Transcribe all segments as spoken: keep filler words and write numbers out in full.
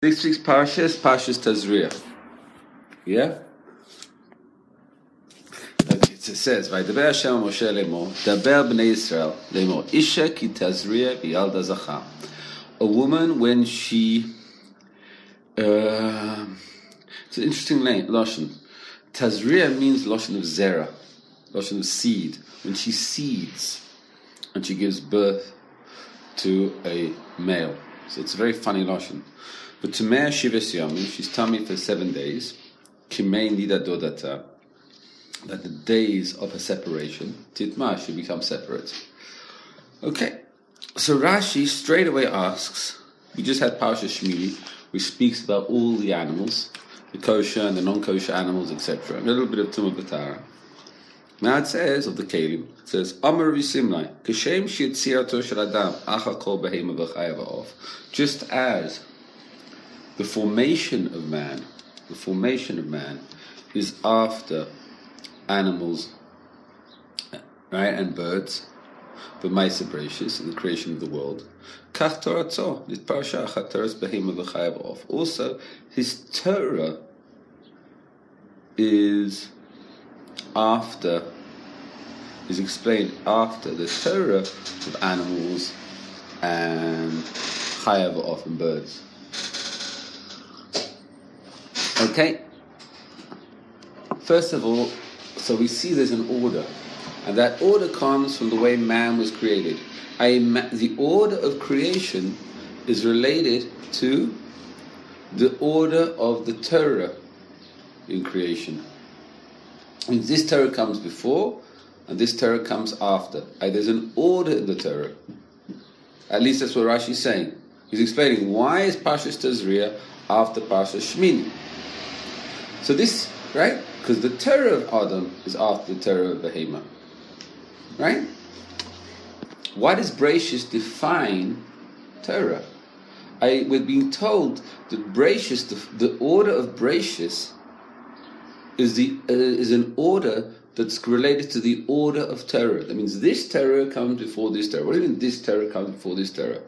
This week's parsha is Parshas Tazria. Yeah? Okay, it says, Vaydaber Hashem Moshe lemor, Daber b'nei Yisrael lemor, Isha ki Tazria v'yalda zacha. A woman, when she... Uh, it's an interesting name, Lashon. Tazria means Lashon of Zera, Lashon of seed. When she seeds, and she gives birth to a male. So it's a very funny Lashon. But to Mea Shivis Yomim, she's tummy for seven days. Kimei Nida Dodata, that the days of her separation, Titma, she becomes separate. Okay, so Rashi straight away asks, we just had Parsha Shmini, which speaks about all the animals, the kosher and the non-kosher animals, et cetera. A little bit of Tumah B'Tara. Now it says, of the Kelim, it says, Amar Rav Simlai, Kashem Sheyitzirato Shel Adam, Acha Kol Behema V'Chaya V'Of. Just as the formation of man, the formation of man is after animals, right, and birds, the Ma'aseh Bereshis, and the creation of the world. Kach Toratzo, this parasha, Chataras Behema V'Chaya V'Of. Also, his Torah is after, is explained after the Torah of animals and Chaya V'Of and birds. Okay, first of all, so we see there's an order, and that order comes from the way man was created. I, the order of creation is related to the order of the Torah in creation. And this Torah comes before, and this Torah comes after. There's an order in the Torah. At least that's what Rashi is saying. He's explaining why is Parshas Tazria after Parshas Shmini. So this, right? Because the Torah of Adam is after the Torah of Behema. Right? Why does Bereshis define Torah? I, we're being told that Bereshis, the, the order of Bereshis, is the uh, is an order that's related to the order of Torah. That means this Torah comes before this Torah. What do you mean this Torah comes before this Torah?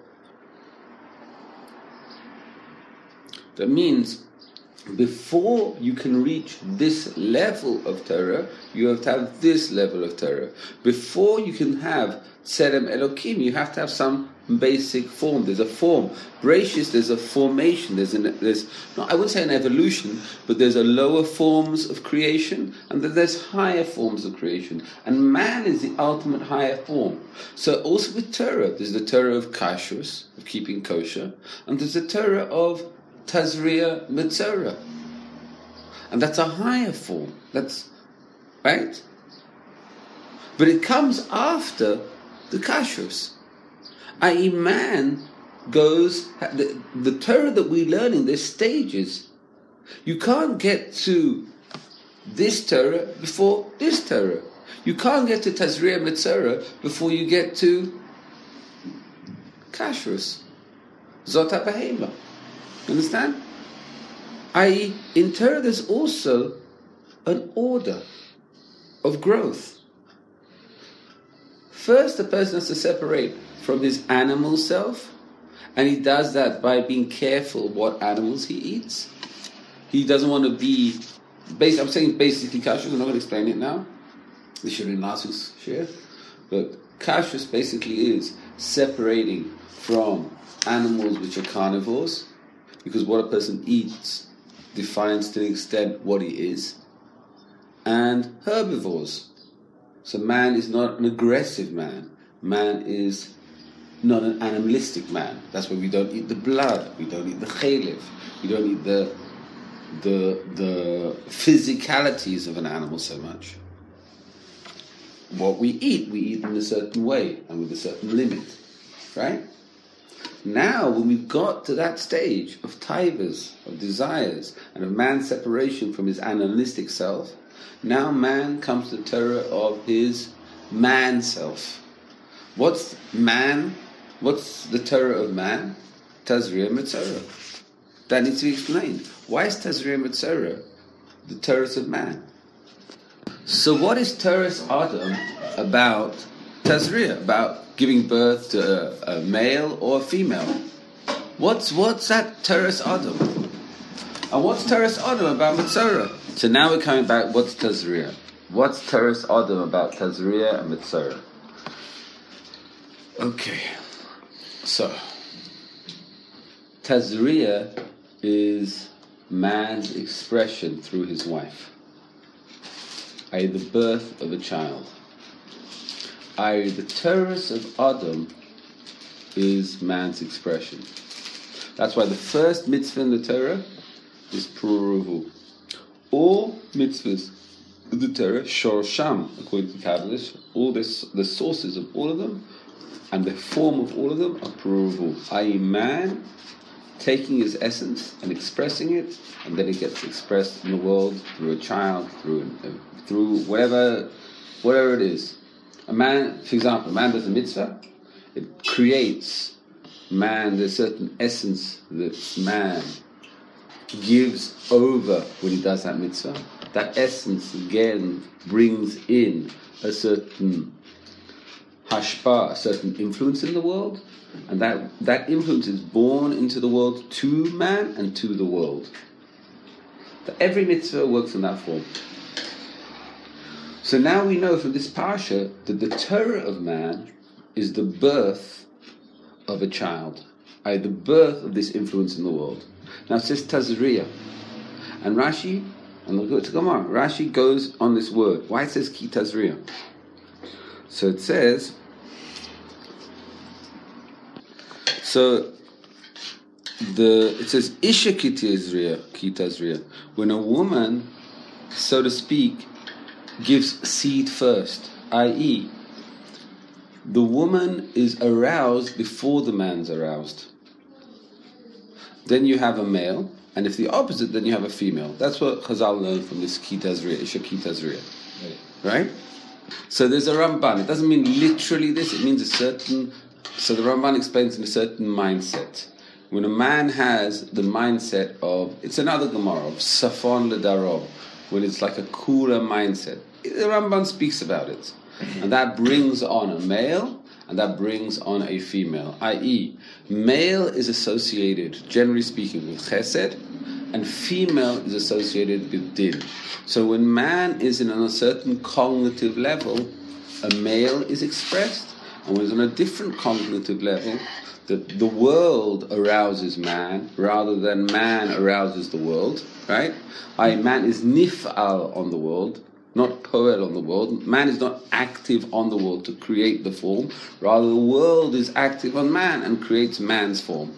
That means before you can reach this level of Torah, you have to have this level of Torah. Before you can have Tselem Elokim, you have to have some basic form. There's a form. Bereshis, there's a formation. There's an, there's no, I wouldn't say an evolution, but there's a lower forms of creation, and then there's higher forms of creation. And man is the ultimate higher form. So also with Torah, there's the Torah of kashrus, of keeping kosher, and there's the Torah of Tazria Mitzorah. And that's a higher form. That's right? But it comes after the kashrus. that is, man goes, the, the Torah that we learn in, there's stages. You can't get to this Torah before this Torah. You can't get to Tazria Mitzorah before you get to kashrus. Zot Behema. Understand? that is, in Torah there's also an order of growth. First, the person has to separate from his animal self, and he does that by being careful what animals he eats. He doesn't want to be, base, I'm saying basically kashrus, I'm not going to explain it now. This should be last week's share. But kashrus basically is separating from animals which are carnivores, because what a person eats defines to an extent what he is, and herbivores. So man is not an aggressive man. Man is not an animalistic man. That's why we don't eat the blood. We don't eat the chalev. We don't eat the the the physicalities of an animal so much. What we eat, we eat in a certain way and with a certain limit, right? Now, when we've got to that stage of taivas, of desires, and of man's separation from his animalistic self, now man comes to the Torah of his man self. What's man? What's the Torah of man? Tazria Mitzorah. That needs to be explained. Why is Tazria Mitzorah the Torah of man? So what is Torah Adam about Tazria, about giving birth to a, a male or a female? What's what's that Teres Adam? And what's Teres Adam about Mitzorah? So now we're coming back, what's Tazria? What's Teres Adam about Tazria and Mitzorah? Okay, so Tazria is man's expression through his wife, that is the birth of a child. that is the Teres of Adam is man's expression. That's why the first mitzvah in the Torah is Pururuvu. All mitzvahs of the Torah, Shorsham, according to Kabbalists, all this, the sources of all of them and the form of all of them are Pururuvu, that is man taking his essence and expressing it, and then it gets expressed in the world through a child, through through whatever whatever it is. A man, for example, a man does a mitzvah, it creates man, there's a certain essence that man gives over when he does that mitzvah. That essence again brings in a certain hashpa, a certain influence in the world, and that, that influence is born into the world to man and to the world. But every mitzvah works in that form. So now we know from this parsha that the Torah of man is the birth of a child, that is the birth of this influence in the world. Now it says Tazria, and Rashi, and we'll go to Gemara, Rashi goes on this word. Why it says Ki Tazria? So it says, so the it says Isha Ki Tazria, Ki Tazria, when a woman, so to speak, gives seed first, that is, the woman is aroused before the man's aroused. Then you have a male, and if the opposite, then you have a female. That's what Chazal learned from this Ki Tazria, Isha Ki Tazria. Right. right? So there's a Ramban. It doesn't mean literally this, it means a certain... So the Ramban explains in a certain mindset. When a man has the mindset of... It's another Gemara, of Safon L'Darom, when it's like a cooler mindset. The Ramban speaks about it. And that brings on a male, and that brings on a female. that is, male is associated, generally speaking, with chesed, and female is associated with din. So when man is in a certain cognitive level, a male is expressed, and when he's on a different cognitive level, the, the world arouses man rather than man arouses the world, right? that is, man is nif'al on the world, not poel on the world. Man is not active on the world to create the form. Rather, the world is active on man and creates man's form.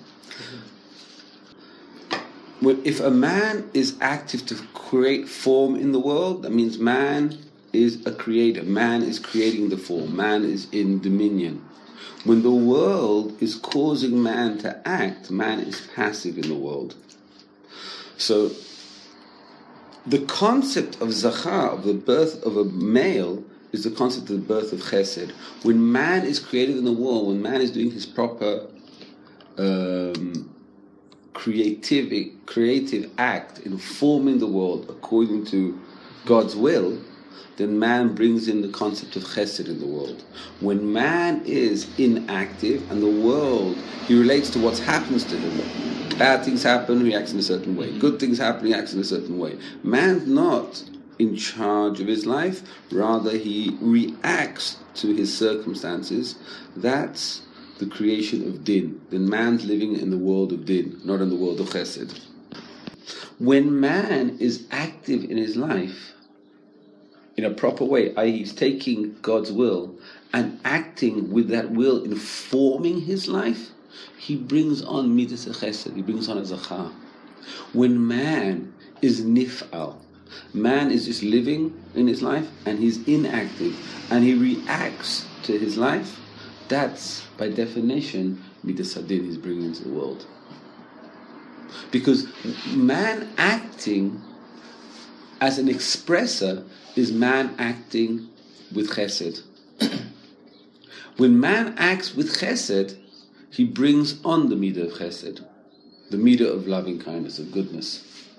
If a man is active to create form in the world, that means man is a creator. Man is creating the form. Man is in dominion. When the world is causing man to act, man is passive in the world. So, the concept of zachar, of the birth of a male, is the concept of the birth of chesed. When man is created in the world, when man is doing his proper um, creative, creative act in forming the world according to God's will, then man brings in the concept of chesed in the world. When man is inactive and the world, he relates to what happens to him. Bad things happen, he acts in a certain way. Good things happen, he acts in a certain way. Man's not in charge of his life, rather he reacts to his circumstances. That's the creation of din. Then man's living in the world of din, not in the world of chesed. When man is active in his life, in a proper way, that is, he's taking God's will and acting with that will, informing his life, he brings on midas chesed, he brings on a zachar. When man is nif'al, man is just living in his life and he's inactive and he reacts to his life, that's by definition midas hadin he's bringing into the world. Because man acting as an expressor is man acting with chesed. When man acts with chesed, he brings on the midah of chesed, the midah of loving kindness, of goodness.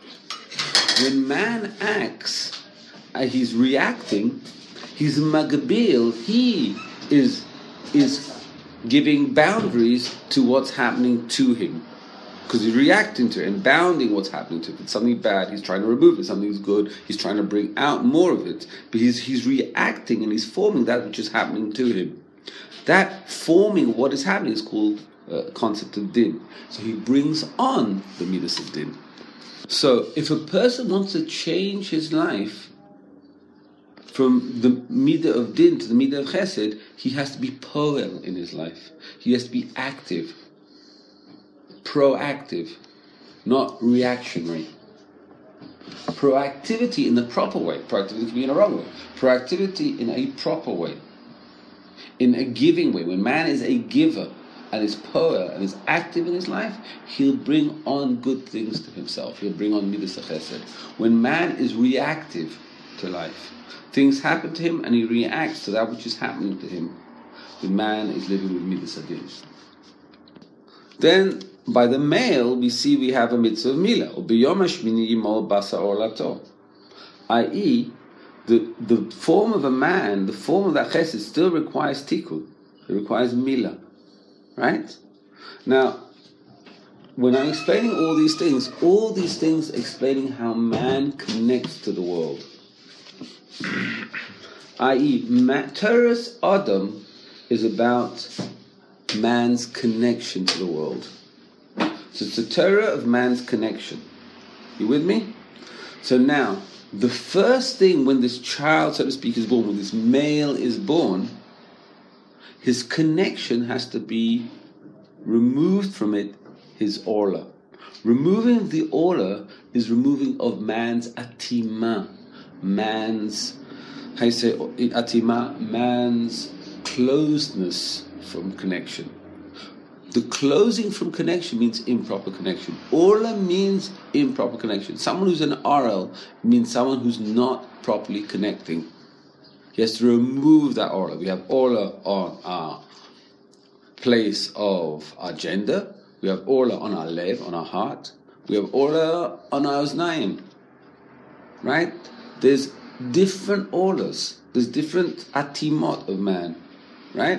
When man acts, uh, he's reacting, he's magbil, he is, is giving boundaries to what's happening to him. because he's reacting to it and bounding what's happening to it. If it's something bad, he's trying to remove it. Something's good, he's trying to bring out more of it. But he's he's reacting and he's forming that which is happening to him. That forming what is happening is called a uh, concept of din. So he brings on the midas of din. So if a person wants to change his life from the midah of din to the midah of chesed, he has to be poel in his life. He has to be active, proactive, not reactionary. Proactivity in the proper way. Proactivity can be in a wrong way. Proactivity in a proper way, in a giving way. When man is a giver and is poel and is active in his life, he'll bring on good things to himself. He'll bring on midas chesed. When man is reactive to life, things happen to him and he reacts to that which is happening to him. The man is living with midas adin. Then, by the male, we see we have a mitzvah of milah, or biyom hashmini yimol basa orlato, that is, the the form of a man, the form of that chesed still requires tikkun. It requires milah. Right? Now, when I'm explaining all these things, all these things explaining how man connects to the world. that is, Torah's Adam is about man's connection to the world. So it's the Torah of man's connection. You with me? So now, the first thing when this child, so to speak, is born, when this male is born, his connection has to be removed from it, his orla. Removing the orla is removing of man's atima, man's, how you say atima, man's closeness from connection. The closing from connection means improper connection. Orla means improper connection. Someone who's an R L means someone who's not properly connecting. He has to remove that orla. We have orla on our place of our gender. We have orla on our lev, on our heart. We have orla on our oznaim. Right? There's different orlas. There's different atimot of man. Right?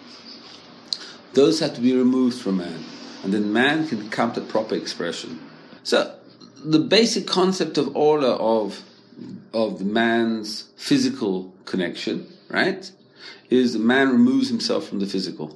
Those have to be removed from man. And then man can come to proper expression. So, the basic concept of orla of of the man's physical connection, right, is the man removes himself from the physical.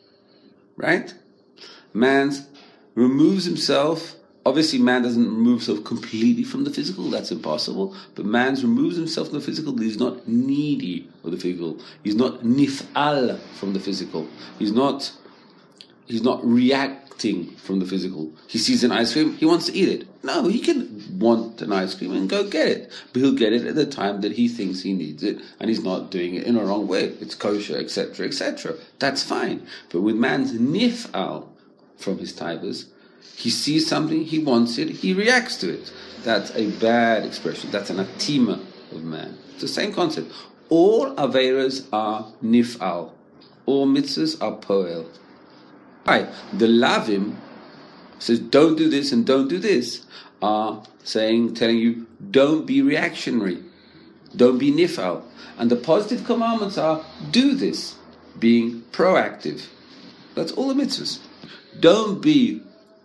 Right? Man removes himself. Obviously, man doesn't remove himself completely from the physical. That's impossible. But man removes himself from the physical. He's not needy of the physical. He's not nif'al from the physical. He's not. He's not reacting from the physical. He sees an ice cream. He wants to eat it. No, he can want an ice cream and go get it, but he'll get it at the time that he thinks he needs it, and he's not doing it in a wrong way. It's kosher, et cetera, et cetera. That's fine. But with man's nif'al from his taivas, he sees something, he wants it, he reacts to it. That's a bad expression. That's an atima of man. It's the same concept. All averas are nif'al. All mitzvahs are poel. Right. The lavim says don't do this and don't do this are saying, telling you don't be reactionary, don't be nif'al. And the positive commandments are do this, being proactive. That's all the mitzvahs. Don't be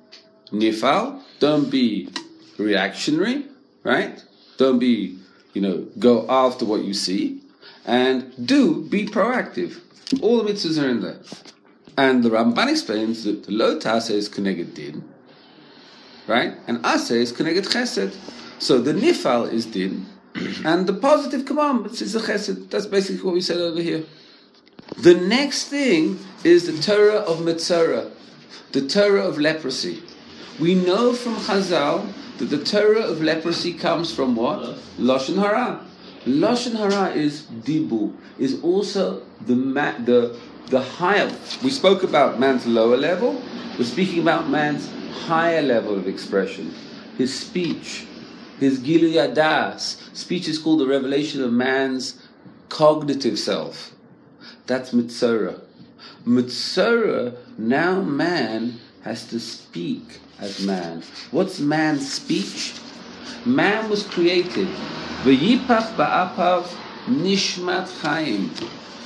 nif'al, don't be reactionary, right? Don't be, you know, go after what you see, and do be proactive. All the mitzvahs are in there. And the Ramban explains that the lo ta'aseh is keneged din, right? And aseh is keneged chesed. So the nifal is din, and the positive commandments is the chesed. That's basically what we said over here. The next thing is the Torah of Metzora, the Torah of leprosy. We know from Chazal that the Torah of leprosy comes from what? Lashon hara. Lashon hara is dibu, is also the ma- the the higher. We spoke about man's lower level. We're speaking about man's higher level of expression. His speech, his gilu yadas. Speech is called the revelation of man's cognitive self. That's Metzora. Metzora, now man has to speak as man. What's man's speech? Man was created. V'yipach ba'apav nishmat chaim.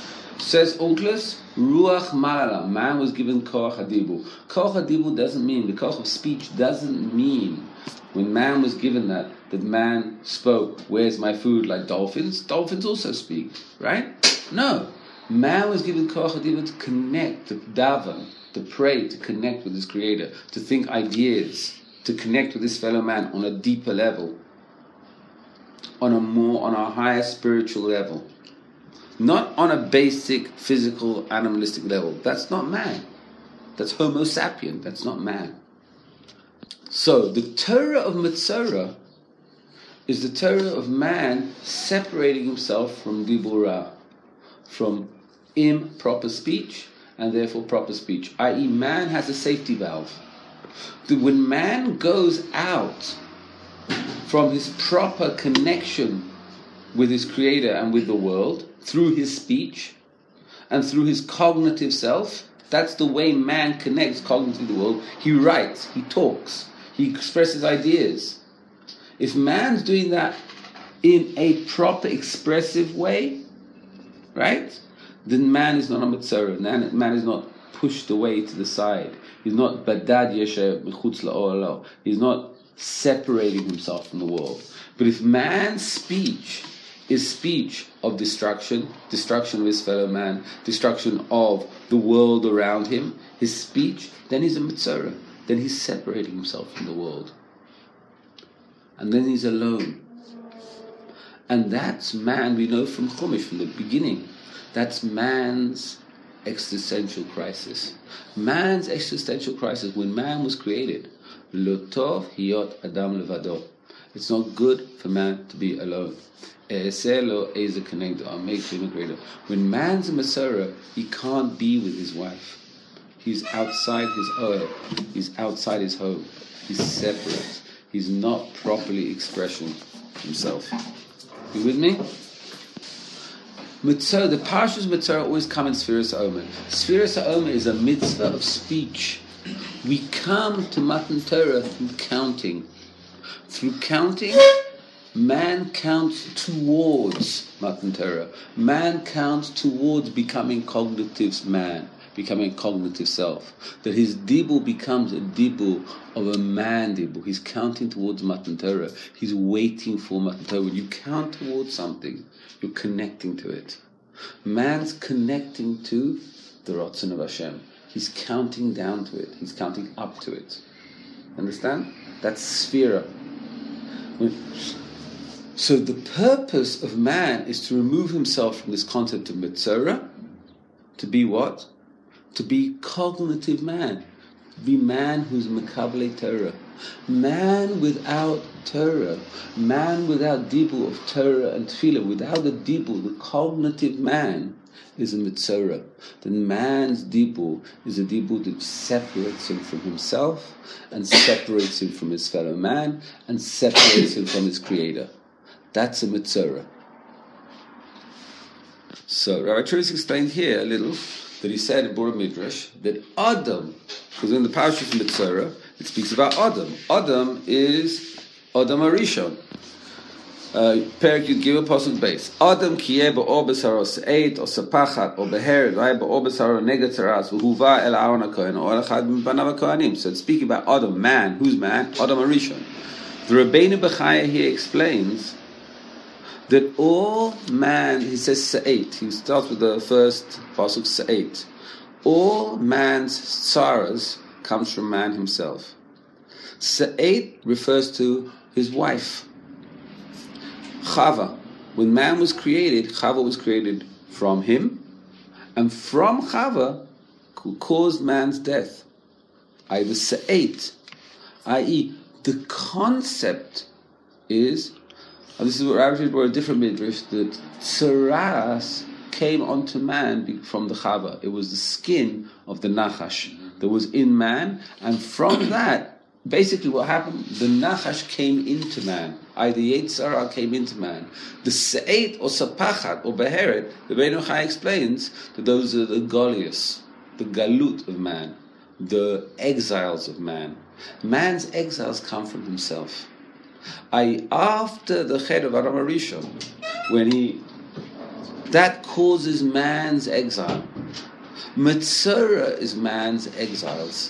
Says Onkelos, Ruach Malala, man was given Koach HaDibur. Koach HaDibur doesn't mean, the Koach of speech doesn't mean, when man was given that, that man spoke, where's my food, like dolphins? Dolphins also speak, right? No. Man was given Koach HaDibur to connect, to daven, to pray, to connect with his Creator, to think ideas, to connect with his fellow man on a deeper level, on a more, on a higher spiritual level. Not on a basic, physical, animalistic level. That's not man. That's Homo sapien. That's not man. So, the Torah of Metzora is the Torah of man separating himself from Dibur Ra, from improper speech, and therefore proper speech. that is, man has a safety valve. When man goes out from his proper connection with his Creator and with the world, through his speech and through his cognitive self, that's the way man connects cognitively to the world. He writes, he talks, he expresses ideas. If man's doing that in a proper expressive way, right, then man is not a Metzora. Man, man is not pushed away to the side. He's not badad yeshev mechutz la'olah. He's not separating himself from the world. But if man's speech is speech of destruction, destruction of his fellow man, destruction of the world around him, his speech, then he's a Metzora. Then he's separating himself from the world. And then he's alone. And that's man, we know from Chumash, from the beginning, that's man's existential crisis. Man's existential crisis, when man was created, lo tov hiyot adam levado. It's not good for man to be alone. I'll make him a greater. When man's a Metzora, he can't be with his wife. He's outside his oil. He's outside his home. He's separate. He's not properly expressing himself. You with me? Metzora, the Parshas Metzora always come in Sfiras HaOmer. Sfiras HaOmer is a mitzvah of speech. We come to Matan Torah through counting. Through counting, man counts towards Matan Torah. Man counts towards becoming cognitive man, becoming cognitive self. That his dibur becomes a dibur of a man dibur. He's counting towards Matan Torah. He's waiting for Matan Torah. When you count towards something, you're connecting to it. Man's connecting to the Ratzon of Hashem. He's counting down to it. He's counting up to it. Understand? That's Sphira. So the purpose of man is to remove himself from this concept of Metzora, to be what? To be cognitive man. To be man who's Mekabelei Torah. Man without Torah, man without dibur of Torah and Tefillah, without the dibur, the cognitive man, is a Metzora. Then man's dibur is a dibur that separates him from himself, and separates him from his fellow man, and separates him from his Creator. That's a Metzora. So Rabbi Truris explained here a little that he said in Bura Midrash that Adam, because in the Parashah of Metzora it speaks about Adam. Adam is Adam Arishon. Perik Yud Gimel Pasuk Beis. Adam kiyeh ba'or b'saro se'eit or sepachat or behered right ba'or b'saro neged tzaras v'huva el Aaron HaKohen or el echad m'banav HaKohanim. So it's speaking about Adam, man. Who's man? Adam Arishon. The Rabbeinu Bechaya here explains that all man, he says se'eit, he starts with the first pasuk se'eit. All man's tzaras comes from man himself. Se'eit refers to his wife. Chava, when man was created, Chava was created from him, and from Chava caused man's death. Either se'eit, that is, the concept is, and this is what Rabbi were a different midrash, that tzaras came onto man from the Chava. It was the skin of the Nachash that was in man, and from that, basically what happened, the Nachash came into man. Either Yetzirah came into man. The Se'eit or Sapachat or Beheret, the Bein Yochai explains that those are the Goliaths, the Galut of man, the exiles of man. Man's exiles come from himself. I, after the Ched of Adam Arishon, when he That causes man's exile. Metzora is man's exiles.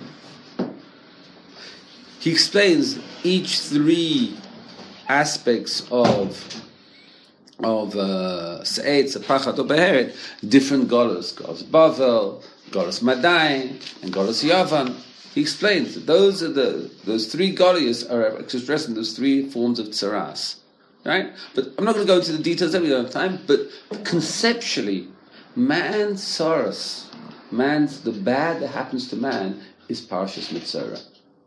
He explains each three aspects of of Se'ed, Sepachat, or Beheret, different Golos. Golos Bavel, Golos Madain, and Golos Yavan. He explains that those are the those three Golos are expressed in those three forms of Tsaras. Right? But I'm not going to go into the details there, we don't have time, but conceptually, man's Saras, man's the bad that happens to man is Parshas Metzora.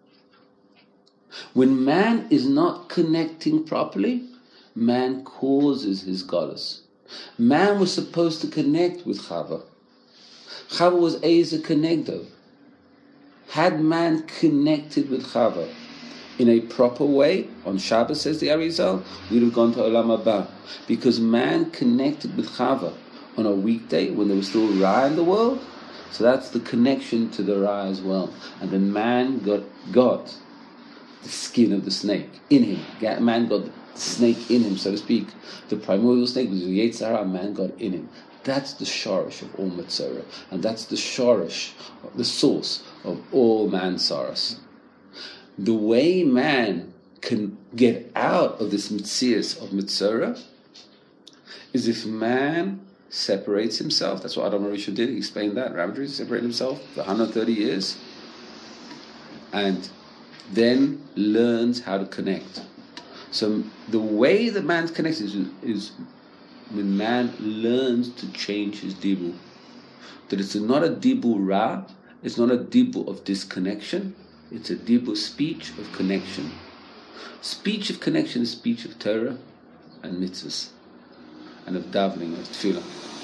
When man is not connecting properly, man causes his Golos. Man was supposed to connect with Chava. Chava was Eza Kenegdo. Had man connected with Chava in a proper way, on Shabbos, says the Arizal, we'd have gone to Olam Haba. Because man connected with Chava on a weekday when there was still Ra in the world, so that's the connection to the Ra as well. And then man got, got the skin of the snake in him. Man got the snake in him, so to speak. The primordial snake was the Yetzer Hara, man got in him. That's the shorish of all Metzora. And that's the shorish, the source of all man's sorrows. The way man can get out of this Metzias of Metzora is if man separates himself. That's what Adam HaRishon did. He explained that. Rabbi separated himself for one hundred thirty years and then learns how to connect. So the way that man's connected is, is when man learns to change his dibur. That it's not a dibur ra, it's not a dibur of disconnection, it's a dibur speech of connection. Speech of connection is speech of Torah and mitzvahs, and of davening, of tefillah.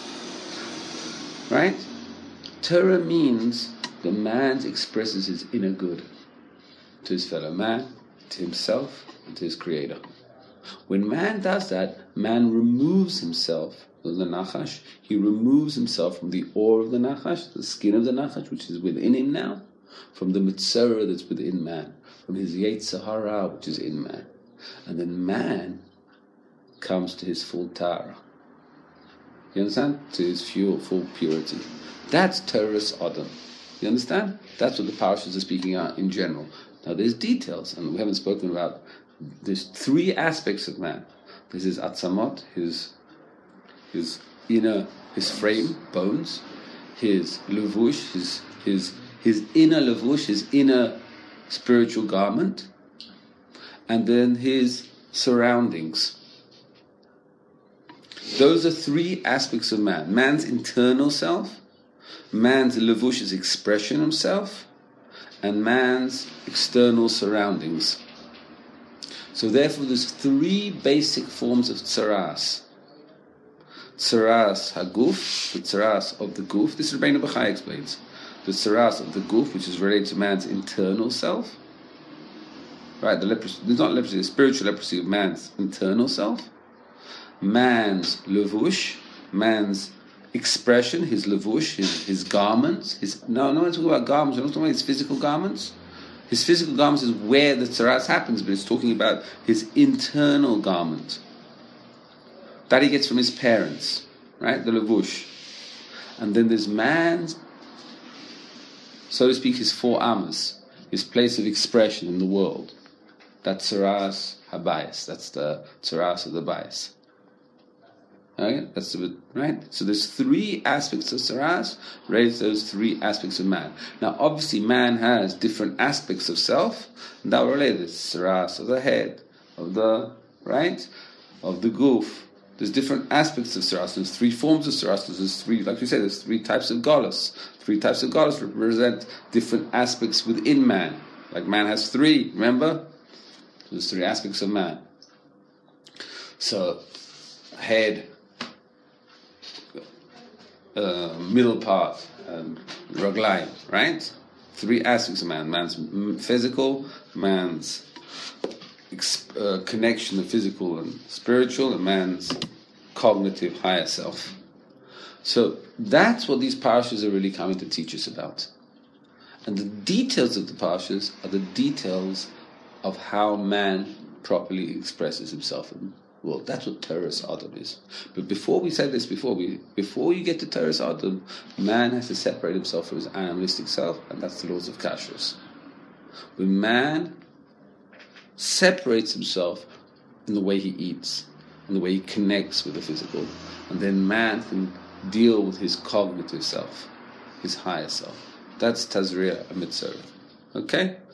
Right? Torah means the man expresses his inner good to his fellow man, to himself, and to his creator. When man does that, man removes himself from the nachash. He removes himself from the ore of the nachash, the skin of the nachash, which is within him now, from the mitzvah that's within man, from his Yetzer Hara, which is in man. And then man comes to his full Tara. You understand? To his full, full purity. That's Torah's Adam. You understand? That's what the parashas are speaking out in general. Now there's details, and we haven't spoken about. There's three aspects of man. There's his atzamot, his his inner, his frame, bones, his levush, his his his inner levush, his inner spiritual garment, and then his surroundings. Those are three aspects of man. Man's internal self, man's levush, his expression of self, and man's external surroundings. So therefore there's three basic forms of tsaras. Tsaras haguf, the tsaras of the guf. This is Rabbeinu Bachai explains. The tsaras of the guf, which is related to man's internal self. Right, the leprosy, there's not leprosy, the spiritual leprosy of man's internal self. Man's levush, man's expression, his levush, his, his garments. His, no, no one's talking about garments, we're not talking about his physical garments. His physical garments is where the tsaras happens, but it's talking about his internal garment. That he gets from his parents, right? The levush. And then there's man's, so to speak, his four amas, his place of expression in the world. That's tsaras habayis. That's the tsaras of the bayis. Okay? That's the, right? So there's three aspects of tsaras, raise those three aspects of man. Now obviously man has different aspects of self, and that related to tsaras of the head, of the, right? Of the guf. There's different aspects of tsaras. There's three forms of tsaras. There's three, like we said, there's three types of galus. Three types of galus represent different aspects within man. Like man has three, remember? There's three aspects of man. So, head, Uh, middle part, and raglayim, right? Three aspects of man. Man's physical, man's ex- uh, connection of physical and spiritual, and man's cognitive higher self. So that's what these parashas are really coming to teach us about. And the details of the parashas are the details of how man properly expresses himself in the world. That's what terrorist Adam is. But before we said this before, we before you get to terrorist Adam, man has to separate himself from his animalistic self, and that's the laws of kashrus. When man separates himself in the way he eats, in the way he connects with the physical, and then man can deal with his cognitive self, his higher self. That's Tazria and Mitzvah. Okay?